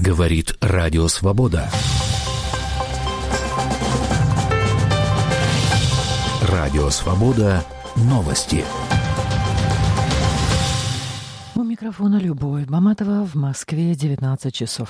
Говорит Радио Свобода. Радио Свобода. Новости. У микрофона Любовь Баматова, в Москве 19 часов.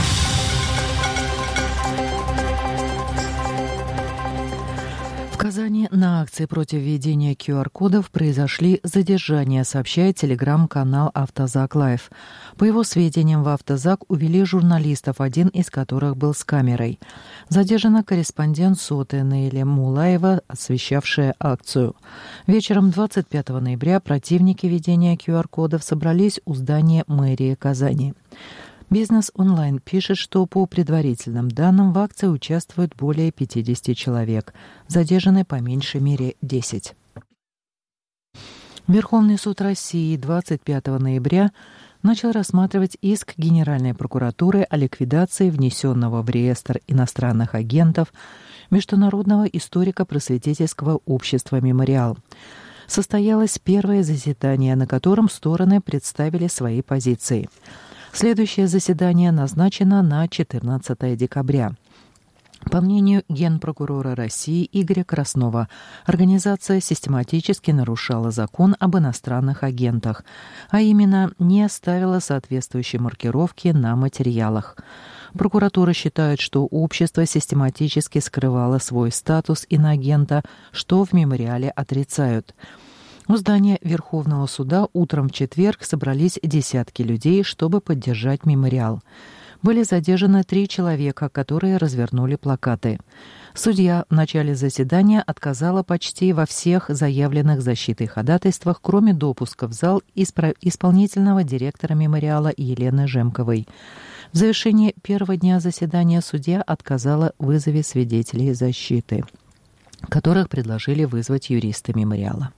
В Казани на акции против введения QR-кодов произошли задержания, сообщает телеграм-канал «Автозак Лайв». По его сведениям, в «Автозак» увели журналистов, один из которых был с камерой. Задержана корреспондент «Соты» Нейля Мулаева, освещавшая акцию. Вечером 25 ноября противники введения QR-кодов собрались у здания мэрии Казани. Бизнес Онлайн пишет, что по предварительным данным в акции участвуют более 50 человек. Задержаны по меньшей мере 10. Верховный суд России 25 ноября начал рассматривать иск Генеральной прокуратуры о ликвидации внесенного в реестр иностранных агентов Международного историко-просветительского общества «Мемориал». Состоялось первое заседание, на котором стороны представили свои позиции. Следующее заседание назначено на 14 декабря. По мнению генпрокурора России Игоря Краснова, организация систематически нарушала закон об иностранных агентах, а именно не оставила соответствующей маркировки на материалах. Прокуратура считает, что общество систематически скрывало свой статус иноагента, что в мемориале отрицают. У здания Верховного суда утром в четверг собрались десятки людей, чтобы поддержать мемориал. Были задержаны 3 человека, которые развернули плакаты. Судья в начале заседания отказала почти во всех заявленных защитой ходатайствах, кроме допуска в зал исполнительного директора мемориала Елены Жемковой. В завершении первого дня заседания судья отказала в вызове свидетелей защиты, которых предложили вызвать юристы мемориала.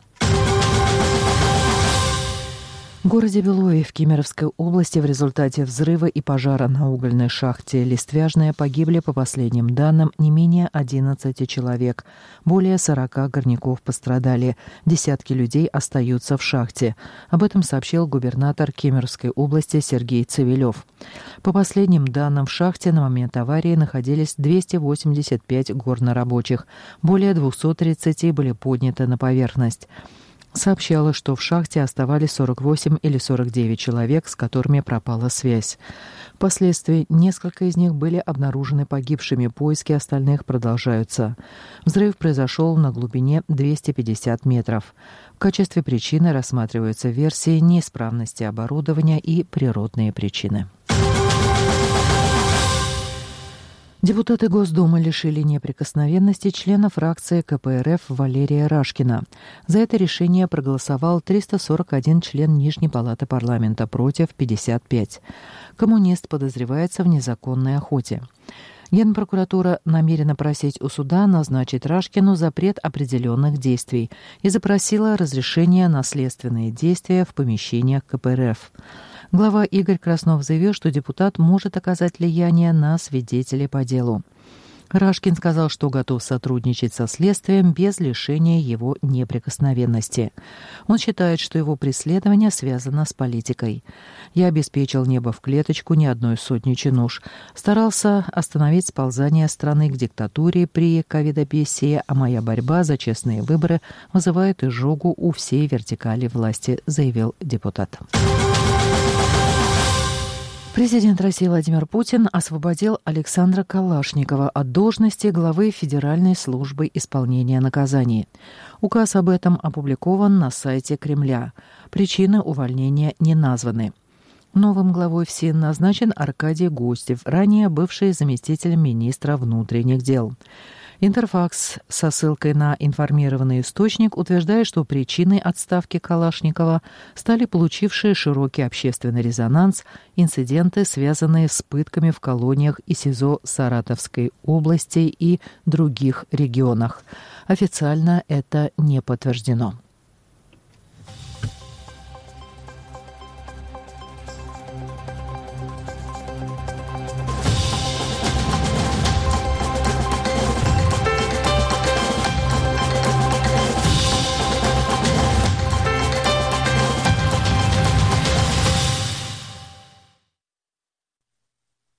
В городе Белове в Кемеровской области в результате взрыва и пожара на угольной шахте Листвяжная погибли, по последним данным, не менее 11 человек. Более 40 горняков пострадали. Десятки людей остаются в шахте. Об этом сообщил губернатор Кемеровской области Сергей Цивилев. По последним данным, в шахте на момент аварии находились 285 горнорабочих. Более 230 были подняты на поверхность. Сообщала, что в шахте оставались 48 или 49 человек, с которыми пропала связь. Впоследствии несколько из них были обнаружены погибшими, поиски остальных продолжаются. Взрыв произошел на глубине 250 метров. В качестве причины рассматриваются версии неисправности оборудования и природные причины. Депутаты Госдумы лишили неприкосновенности члена фракции КПРФ Валерия Рашкина. За это решение проголосовал 341 член Нижней палаты парламента, против 55. Коммунист подозревается в незаконной охоте. Генпрокуратура намерена просить у суда назначить Рашкину запрет определенных действий и запросила разрешение на следственные действия в помещениях КПРФ. Глава Игорь Краснов заявил, что депутат может оказать влияние на свидетелей по делу. Рашкин сказал, что готов сотрудничать со следствием без лишения его неприкосновенности. Он считает, что его преследование связано с политикой. «Я обеспечил небо в клеточку не одной сотни чинуш. Старался остановить сползание страны к диктатуре при ковидописи, а моя борьба за честные выборы вызывает изжогу у всей вертикали власти», заявил депутат. Президент России Владимир Путин освободил Александра Калашникова от должности главы Федеральной службы исполнения наказаний. Указ об этом опубликован на сайте Кремля. Причины увольнения не названы. Новым главой ФСИН назначен Аркадий Гостев, ранее бывший заместителем министра внутренних дел. Интерфакс со ссылкой на информированный источник утверждает, что причиной отставки Калашникова стали получившие широкий общественный резонанс инциденты, связанные с пытками в колониях и СИЗО Саратовской области и других регионах. Официально это не подтверждено.